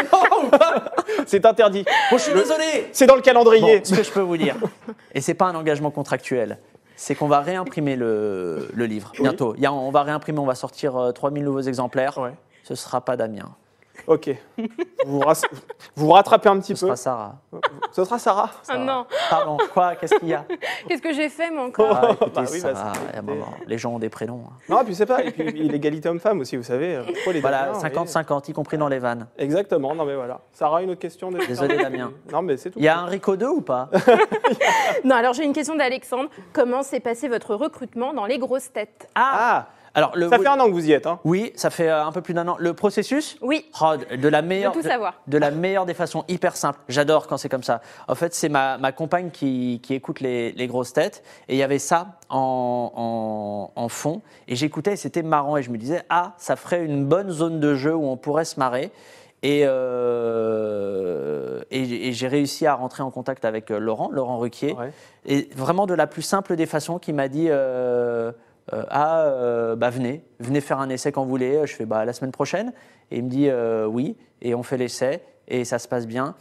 C'est interdit. Bon, je suis désolé. C'est dans le calendrier. Bon, ce que je peux vous dire, et c'est pas un engagement contractuel, c'est qu'on va réimprimer le, le livre oui. bientôt. Il y a, on va réimprimer, on va sortir euh, trois mille nouveaux exemplaires. Ouais. Ce sera pas Damien. Ok. Vous vous, ras- vous vous rattrapez un petit Ce peu. sera Sarah. Ce sera Sarah. Ah non, Pardon, quoi? Qu'est-ce qu'il y a? qu'est-ce que j'ai fait moi encore? Ah, écoutez, Bah oui, ça bah, va, c'est- il y a un moment, les gens ont des prénoms. hein. Non, et puis c'est pas. Et puis l'égalité homme-femme aussi, vous savez. euh, Pourquoi les Voilà, dernières, vous cinquante cinquante, y compris dans les vannes. voyez Exactement. Non, mais voilà. Sarah, une autre question déjà Désolé, Damien. Non, mais c'est tout. Il y a un Rico deux ou pas? Non, alors j'ai une question d'Alexandre. Comment s'est passé votre recrutement dans les grosses têtes? Ah, Alors, le ça fait un an que vous y êtes. Hein. Oui, ça fait euh, un peu plus d'un an. Le processus Oui, Oh, de la je meilleure, veux tout savoir. de la meilleure des façons, hyper simple. J'adore quand c'est comme ça. En fait, c'est ma, ma compagne qui, qui écoute les, les grosses têtes. Et il y avait ça en, en, en fond. Et j'écoutais et c'était marrant. Et je me disais, ah, ça ferait une bonne zone de jeu où on pourrait se marrer. Et, euh, et, et j'ai réussi à rentrer en contact avec Laurent, Laurent Ruquier. Ouais. Et vraiment de la plus simple des façons, qui m'a dit euh, euh, ah euh, bah venez, venez faire un essai quand vous voulez. Je fais bah la semaine prochaine. Et il me dit euh, oui. Et on fait l'essai et ça se passe bien.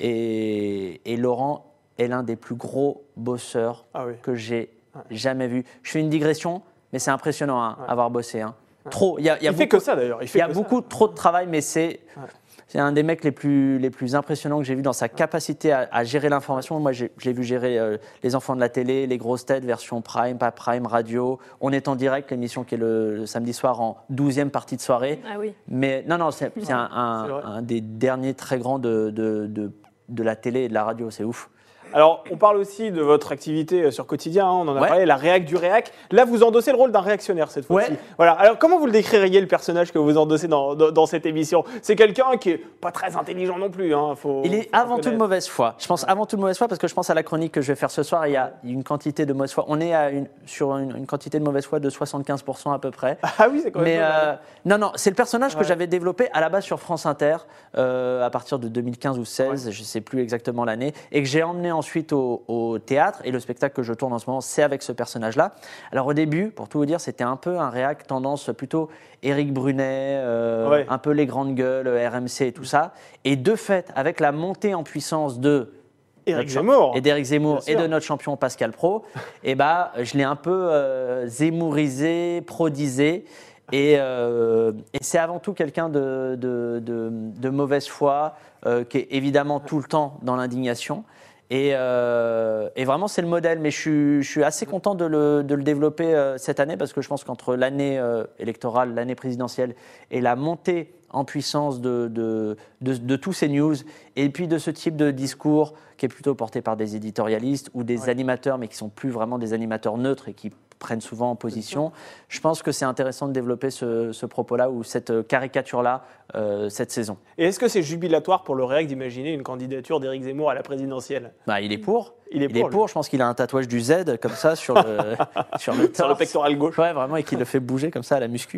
Et, et Laurent est l'un des plus gros bosseurs Ah oui. que j'ai Ouais. jamais vu. Je fais une digression, mais c'est impressionnant hein, Ouais. avoir bossé. Hein. Trop. Il y a, il y a Il fait beaucoup- que ça d'ailleurs. Il il fait y a que beaucoup trop de travail, mais c'est Ouais. c'est un des mecs les plus, les plus impressionnants que j'ai vu dans sa capacité à, à gérer l'information. Moi, j'ai- je l'ai vu gérer euh, les enfants de la télé, les grosses têtes, version prime, pas prime, radio. On est en direct, l'émission qui est le, le samedi soir en douzième partie de soirée. Ah oui. Mais non, non, c'est c'est un, un- c'est vrai. un des derniers très grands de, de, de, de la télé et de la radio. C'est ouf. Alors, on parle aussi de votre activité sur Quotidien, hein, on en a Ouais. parlé, la réac du réac. Là, vous endossez le rôle d'un réactionnaire cette fois-ci. Ouais. Voilà. Alors, comment vous le décririez, le personnage que vous endossez dans, dans, dans cette émission? C'est quelqu'un qui est pas très intelligent non plus. Hein, faut, Il est faut avant tout de reconnaître. mauvaise foi. Je pense avant tout de mauvaise foi parce que je pense à la chronique que je vais faire ce soir. Il y a une quantité de mauvaise foi. On est à une, sur une, une quantité de mauvaise foi de soixante-quinze pour cent à peu près. Ah oui, c'est quand même Mais pas mal. euh, non, non, c'est le personnage Ouais. que j'avais développé à la base sur France Inter euh, à partir de deux mille quinze ou seize, je ne sais plus exactement l'année, et que j'ai emmené ensuite au, au théâtre. Et le spectacle que je tourne en ce moment, c'est avec ce personnage-là. Alors au début, pour tout vous dire, c'était un peu un réac tendance plutôt Éric Brunet, euh, Ouais. un peu les grandes gueules, R M C et tout ça. Et de fait, avec la montée en puissance de Éric notre cha- Zemmour. et d'Éric Zemmour Bien et sûr. de notre champion Pascal Pro, et bah, je l'ai un peu euh, zémourisé, prodisé. Et, euh, et c'est avant tout quelqu'un de, de, de- de mauvaise foi, euh, qui est évidemment tout le temps dans l'indignation. Et, euh, et vraiment, c'est le modèle. Mais je suis, je suis assez content de le, de le développer euh, cette année parce que je pense qu'entre l'année euh, électorale, l'année présidentielle et la montée en puissance de, de, de, de tous ces news et puis de ce type de discours qui est plutôt porté par des éditorialistes ou des Ouais. animateurs, mais qui sont plus vraiment des animateurs neutres et qui prennent souvent en position. Je pense que c'est intéressant de développer ce, ce propos-là ou cette caricature-là euh, cette saison. Et est-ce que c'est jubilatoire pour le réac d'imaginer une candidature d'Éric Zemmour à la présidentielle? Bah, il est pour. Il est Il est pour, lui. pour. Je pense qu'il a un tatouage du Z comme ça sur le, sur le Sur le torse. pectoral gauche. Ouais, vraiment, et qu'il le fait bouger comme ça à la muscu.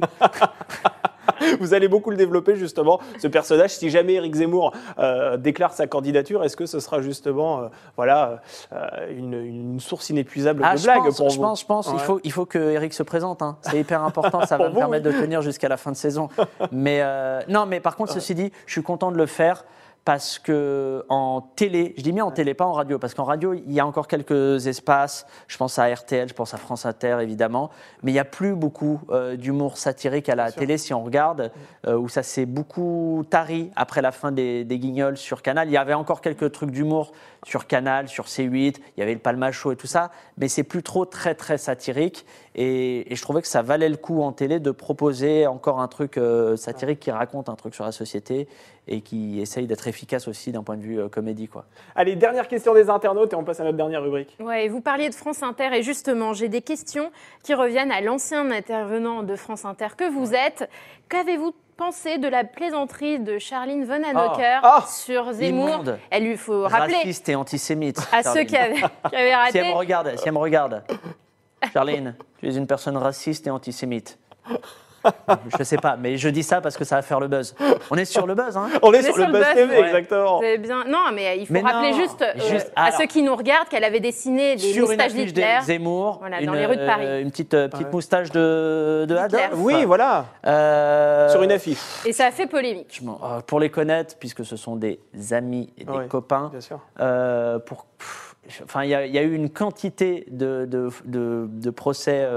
Vous allez beaucoup le développer justement, ce personnage. Si jamais Éric Zemmour euh, déclare sa candidature, est-ce que ce sera justement euh, voilà, euh, une, une source inépuisable Ah, de je blagues pense, pour je vous? pense, je pense. Ouais. Il faut, il faut que Eric se présente. hein. C'est hyper important. Ça va Pour me vous, permettre oui. de tenir jusqu'à la fin de saison. Mais euh, non, mais par contre, ceci dit, je suis content de le faire. Parce que en télé, je dis bien en télé, pas en radio, parce qu'en radio, il y a encore quelques espaces. Je pense à R T L, je pense à France Inter, évidemment. Mais il n'y a plus beaucoup euh, d'humour satirique à la Bien sûr. télé, si on regarde, euh, où ça s'est beaucoup tari après la fin des, des Guignols sur Canal. Il y avait encore quelques trucs d'humour sur Canal, sur C huit, il y avait le Palma Show et tout ça, mais c'est plus trop très, très satirique. Et, et je trouvais que ça valait le coup en télé de proposer encore un truc euh, satirique qui raconte un truc sur la société et qui essaye d'être efficace aussi d'un point de vue euh, comédie, quoi. Allez, dernière question des internautes et on passe à notre dernière rubrique. Ouais, vous parliez de France Inter et justement, j'ai des questions qui reviennent à l'ancien intervenant de France Inter que vous êtes. Qu'avez-vous pensé de la plaisanterie de Charline Von Hanocker Ah. sur Zemmour? Immonde. Elle lui faut rappeler Raciste et antisémite. à ceux Charline. qui avaient, qui avaient Si elle raté. me regarde, si elle me regarde. Charline, tu es une personne raciste et antisémite. Je sais pas, mais je dis ça parce que ça va faire le buzz. On est sur le buzz, hein? On est est sur sur le le Buzz Buzz, T V, ouais. exactement. Vous avez bien... Non, mais il faut Mais rappeler non, juste, euh, juste- à alors- ceux qui nous regardent qu'elle avait dessiné des Sur une moustaches affiche d'Hitler. de Zemmour, Voilà, une, dans les rues de Paris. euh, une petite, euh, petite Ouais. moustache de, de Hitler. Adolphe. Oui, voilà, Euh, sur une affiche, Et ça a fait polémique. je m'en- euh, pour les connaître, puisque ce sont des amis et des Ouais. copains, bien sûr. euh, pour, pff, enfin, il y, a- il y a eu une quantité de, de, de- de procès euh,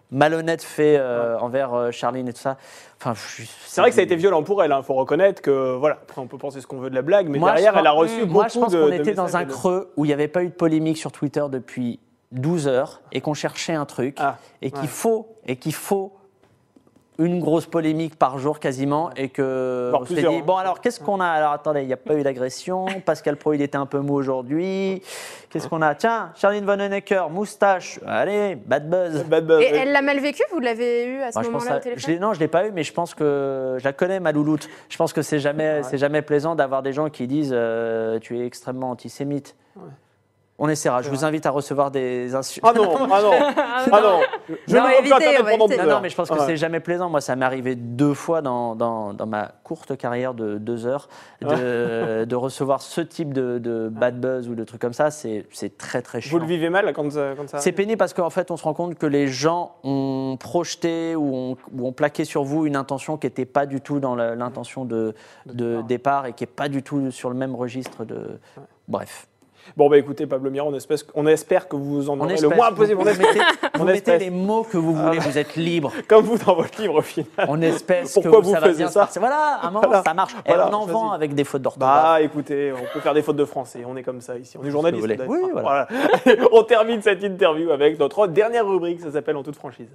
malhonnête fait euh, ouais. envers euh, Charline et tout ça. Enfin, je, c'est, c'est vrai que ça a été violent pour elle. Il hein. faut reconnaître que voilà. Après, on peut penser ce qu'on veut de la blague, mais moi, derrière, elle a reçu mmh, beaucoup de. Moi, je pense de, qu'on de était dans un de... creux où il n'y avait pas eu de polémique sur Twitter depuis douze heures et qu'on cherchait un truc ah, et qu'il ouais. faut et qu'il faut. une grosse polémique par jour quasiment et que on s'est dit bon alors qu'est-ce qu'on a alors attendez il n'y a pas eu d'agression Pascal Pro il était un peu mou aujourd'hui qu'est-ce qu'on a tiens Charline Vanhoenacker moustache allez bad buzz bad buzz et oui. Elle l'a mal vécu vous l'avez eu à ce Moi, moment-là au téléphone je non je l'ai pas eu mais je pense que je la connais ma louloute je pense que c'est jamais ouais. c'est jamais plaisant d'avoir des gens qui disent euh, tu es extrêmement antisémite ouais. On essaiera. Je vous invite à recevoir des insultes. Ah non, ah non, ah non. Je non, ne veux pas Internet pendant deux heures. Non, non, mais je pense que ouais. c'est jamais plaisant. Moi, ça m'est arrivé deux fois dans, dans, dans ma courte carrière de deux heures de, ouais. de recevoir ce type de, de bad buzz ou de trucs comme ça. C'est, c'est très, très chiant. Vous le vivez mal quand, quand ça C'est pénible parce qu'en fait, on se rend compte que les gens ont projeté ou ont, ou ont plaqué sur vous une intention qui n'était pas du tout dans la, l'intention de, de départ et qui n'est pas du tout sur le même registre de... Ouais. Bref. Bon, bah écoutez, Pablo Mira, on espère, on espère que vous en aurez le moins possible. Vous, vous, mettez, vous mettez les mots que vous voulez, ah, vous êtes libre. Comme vous dans votre livre, au final. On espère Pourquoi que vous ça faites va bien ça se passer. Voilà, à un moment, voilà. ça marche. Voilà, et on en vend vas-y. Avec des fautes d'orthographe. Bah écoutez, on peut faire des fautes de français, on est comme ça ici. On est journaliste. Oui, voilà. voilà. On termine cette interview avec notre dernière rubrique, ça s'appelle En toute franchise.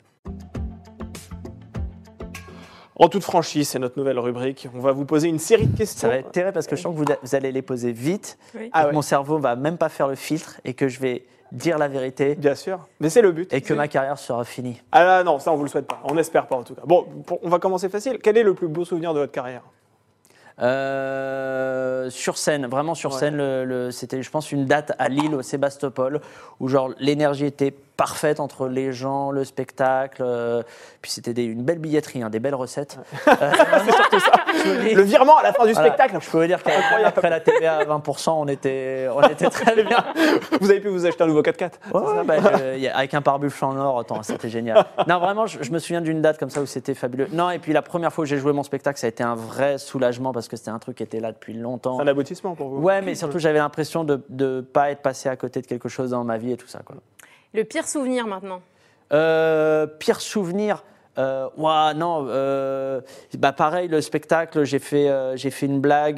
En toute franchise, c'est notre nouvelle rubrique. On va vous poser une série de questions. Ça va être terrible parce que je sens que vous, vous allez les poser vite. Oui. Ah ouais. Mon cerveau ne va même pas faire le filtre et que je vais dire la vérité. Bien sûr, mais c'est le but. Et que c'est... ma carrière sera finie. Ah là, non, ça on ne vous le souhaite pas. On n'espère pas en tout cas. Bon, pour, on va commencer facile. Quel est le plus beau souvenir de votre carrière ? Euh, sur scène, vraiment sur ouais. scène, le, le, c'était je pense une date à Lille, au Sébastopol, où genre l'énergie était parfaite entre les gens, le spectacle, euh, puis c'était des, une belle billetterie, hein, des belles recettes. Ouais. Euh, c'est surtout ça. Le virement à la fin du voilà, spectacle. Je pouvais dire qu'après la T V A à vingt pour cent, on était, on était très bien. Vous avez pu vous acheter un nouveau quatre quatre. Ouais, ouais, bah, je, avec un pare-buffle en or, attends, c'était génial. Non, vraiment, je, je me souviens d'une date comme ça où c'était fabuleux. Non, et puis la première fois que j'ai joué mon spectacle, ça a été un vrai soulagement parce que c'était un truc qui était là depuis longtemps. C'est un aboutissement pour vous. Ouais, mais surtout j'avais l'impression de ne pas être passé à côté de quelque chose dans ma vie et tout ça, quoi. Le pire souvenir maintenant euh, Pire souvenir euh, ouah, non, euh, bah pareil, le spectacle, j'ai fait, euh, j'ai fait une blague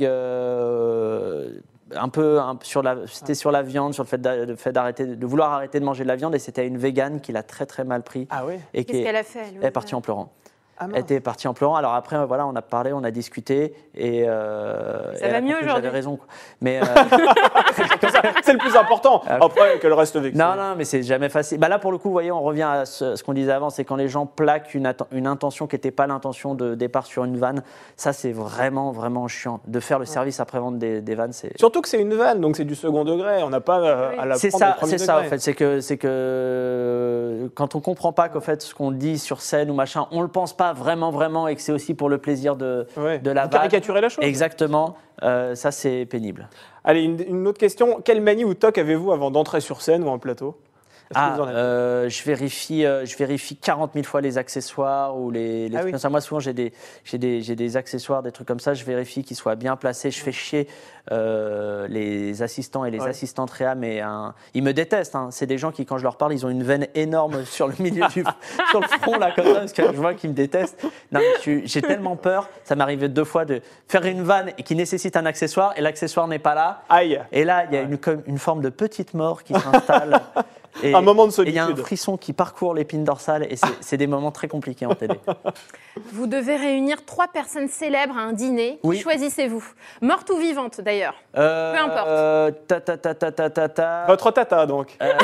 euh, un peu un, sur la, c'était sur la viande, sur le fait, de, le fait d'arrêter, de vouloir arrêter de manger de la viande, et c'était à une végane qui l'a très très mal pris. Ah oui. Et Qu'est-ce qui qu'elle a fait elle, Elle est partie en pleurant. Ah elle était partie en pleurant. Alors après, voilà, on a parlé, on a discuté et euh, ça et va mieux aujourd'hui. J'avais raison. Mais euh... c'est le plus important. Après, qu'elle reste vexée. Non, non, mais c'est jamais facile. Bah là, pour le coup, vous voyez, on revient à ce, ce qu'on disait avant, c'est quand les gens plaquent une, atten- une intention qui n'était pas l'intention de départ sur une vanne. Ça, c'est vraiment, vraiment chiant. De faire le service après-vente des, des vannes, c'est. Surtout que c'est une vanne, donc c'est du second degré. On n'a pas euh, oui. à la c'est prendre ça, du premier c'est degré. ça, en fait. C'est que, c'est que quand on comprend pas qu'en fait, ce qu'on dit sur scène ou machin, on le pense pas vraiment, vraiment. Et que c'est aussi pour le plaisir de, ouais. de la vanne. Caricaturer la chose. Exactement. Euh, ça, c'est pénible. Allez, une, une autre question. Quelle manie ou toc avez-vous avant d'entrer sur scène ou en plateau ? Ah, euh, je vérifie, euh, je vérifie quarante mille fois les accessoires ou les. les ah trucs oui. comme ça. Moi, souvent, j'ai des, j'ai des, j'ai des accessoires, des trucs comme ça. Je vérifie qu'ils soient bien placés. Je fais chier euh, les assistants et les ouais. assistantes réa, mais un, ils me détestent. Hein. C'est des gens qui, quand je leur parle, ils ont une veine énorme sur le milieu du, sur le front là, comme ça, parce que je vois qu'ils me détestent. Non, mais je, j'ai tellement peur. Ça m'est arrivé deux fois de faire une vanne qui nécessite un accessoire et l'accessoire n'est pas là. Aïe. Et là, il y a ouais. une, une forme de petite mort qui s'installe. Et, un moment de solitude. Il y a un frisson qui parcourt l'épine dorsale et c'est, c'est des moments très compliqués en télé. Vous devez réunir trois personnes célèbres à un dîner. Oui. Qui choisissez-vous ? Morte ou vivante d'ailleurs ? euh, Peu importe. Euh, ta, ta, ta, ta, ta, ta, ta. Votre tata donc. Euh,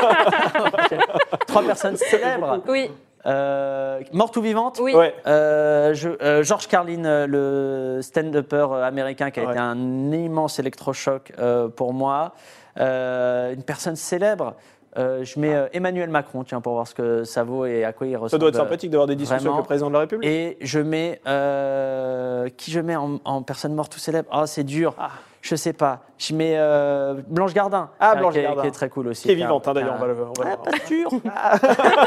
trois personnes célèbres. Oui. Euh, morte ou vivante ? Oui. Ouais. Euh, je, euh, George Carlin, le stand-upper américain qui a ouais. été un immense électrochoc euh, pour moi. Euh, une personne célèbre. Euh, je mets euh, Emmanuel Macron, tiens, pour voir ce que ça vaut et à quoi il ressemble. Ça doit être sympathique d'avoir des discussions vraiment. avec le président de la République. Et je mets euh, qui je mets en, en personne morte ou célèbre ? Ah, oh, c'est dur. Ah. Je sais pas. je mets euh, Blanche Gardin. Ah, Blanche qui, est, Gardin. qui est très cool aussi. Qui est vivante, hein, d'ailleurs. Ah, On va le, on va ouais, le- pas sûr. Ah,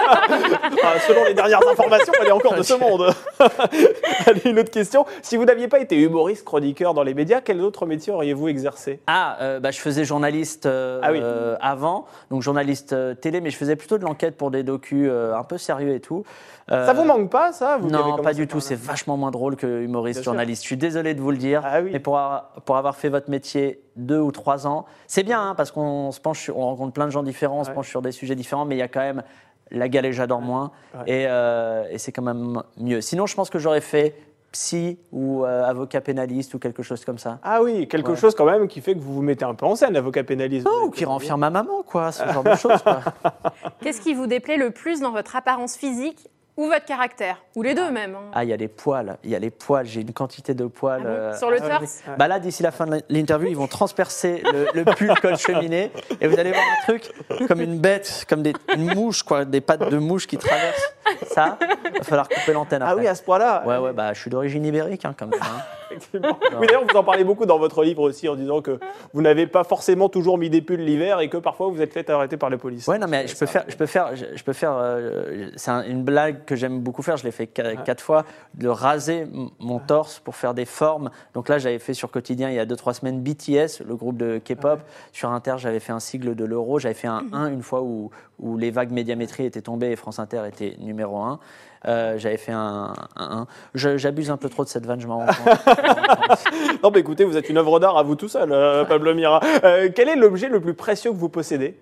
selon les dernières informations, elle est encore de ce monde. Allez, une autre question. Si vous n'aviez pas été humoriste, chroniqueur dans les médias, quel autre métier auriez-vous exercé? Ah, euh, bah, je faisais journaliste euh, Ah oui. euh, avant, donc journaliste euh, télé, mais je faisais plutôt de l'enquête pour des docus euh, un peu sérieux et tout. Euh, Ça vous manque pas, ça vous qui avez Non, pas commencé du par tout. là. C'est vachement moins drôle que humoriste, Bien sûr. journaliste. Je suis désolé de vous le dire, Ah oui. mais pour avoir, pour avoir fait votre métier deux ou trois ans, c'est bien hein, parce qu'on se penche, sur- on rencontre plein de gens différents, on se Ouais. penche sur des sujets différents, mais il y a quand même la galère, j'adore moins, Ouais. et, euh, et c'est quand même mieux. Sinon, je pense que j'aurais fait psy ou euh, avocat pénaliste ou quelque chose comme ça. Ah oui, quelque Ouais. chose quand même qui fait que vous vous mettez un peu en scène, avocat pénaliste. Oh, ou qui renferme ma maman, quoi, ce genre de choses. Quoi. Qu'est-ce qui vous déplaît le plus dans votre apparence physique ou votre caractère? Ou les deux même. hein. Ah, il y a les poils, il y a les poils, j'ai une quantité de poils. Ah bon euh, Sur le ah torse oui. Bah là, d'ici la fin de l'interview, ils vont transpercer le, le pull col cheminée et vous allez voir un truc comme une bête, comme des, une mouche, quoi, des pattes de mouche qui traversent. Ça, il va falloir couper l'antenne après. Ah oui, à ce point-là. Ouais, ouais, bah je suis d'origine ibérique, hein, comme ça. hein. Effectivement. Oui, d'ailleurs, vous en parlez beaucoup dans votre livre aussi en disant que vous n'avez pas forcément toujours mis des pulls l'hiver et que parfois vous êtes fait arrêter par la police. Ouais, non, mais je peux faire, je peux faire, je, je peux faire. euh, c'est un- une blague que j'aime beaucoup faire. Je l'ai fait qu- quatre fois, de raser m- mon torse pour faire des formes. Donc là, j'avais fait sur Quotidien il y a deux trois semaines B T S, le groupe de K-pop. Sur Inter, j'avais fait un sigle de l'euro. J'avais fait un un une fois où où les vagues médiamétrie étaient tombées et France Inter était numéro un. Euh, j'avais fait un un. Je- J'abuse un peu trop de cette vanne, je m'en rends compte. Non, mais écoutez, vous êtes une œuvre d'art à vous tout seul, euh, Pablo Mira. Euh, quel est l'objet le plus précieux que vous possédez?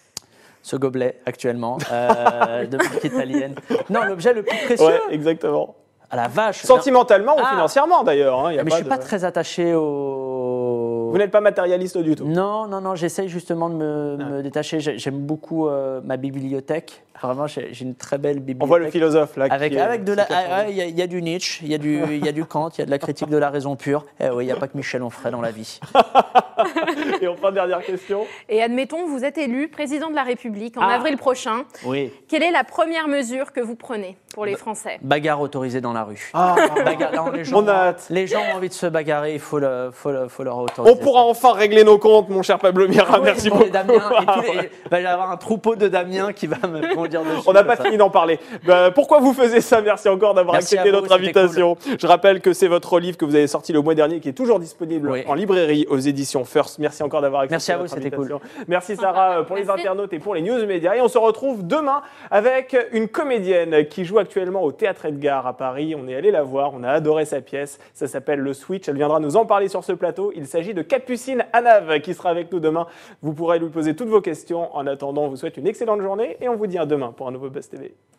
Ce gobelet actuellement euh, de marque italienne. Non, l'objet le plus précieux. Ouais, exactement. À la vache. Sentimentalement ou Ah. financièrement d'ailleurs. hein, il y a Mais pas je suis de- pas très attaché au. Vous n'êtes pas matérialiste du tout. Non, non, non, j'essaye justement de me, me détacher. J'ai- J'aime beaucoup euh, ma bibliothèque. Vraiment, j'ai j'ai une très belle bibliothèque. On voit le philosophe là. Avec, qui est- avec de la. qui est ah, ouais, Il y, a- il y a du Nietzsche, il y, a du- il y a du Kant, il y a de la critique de la raison pure. Eh oui, il n'y a pas que Michel Onfray dans la vie. Et enfin, dernière question. Et admettons, vous êtes élu président de la République en Ah. avril prochain. Oui. Quelle est la première mesure que vous prenez pour les Français? Bagarre autorisée dans la rue. Ah, Bagarre, non, les, gens, on a hâte. les gens ont envie de se bagarrer, il faut, le, faut, le, faut leur autoriser. On pourra enfin régler nos comptes, mon cher Pablo Mira. Ah oui, Merci pour beaucoup. les Damiens, et tous les- il va y avoir un troupeau de Damien qui va me vont dire dessus. On n'a comme pas ça. fini d'en parler. Ben, pourquoi vous faisiez ça? Merci encore d'avoir Merci accepté à vous, notre c'était invitation. Je rappelle que c'est votre livre que vous avez sorti le mois dernier qui est toujours disponible Oui. en librairie aux éditions First. Merci encore d'avoir accepté Merci à vous, notre c'était invitation. Merci Sarah pour les Merci. internautes et pour les news médias. Et on se retrouve demain avec une comédienne qui joue actuellement au Théâtre Edgar à Paris. On est allé la voir, on a adoré sa pièce. Ça s'appelle Le Switch. Elle viendra nous en parler sur ce plateau. Il s'agit de Capucine Anav qui sera avec nous demain. Vous pourrez lui poser toutes vos questions. En attendant, on vous souhaite une excellente journée et on vous dit à demain pour un nouveau Buzz T V.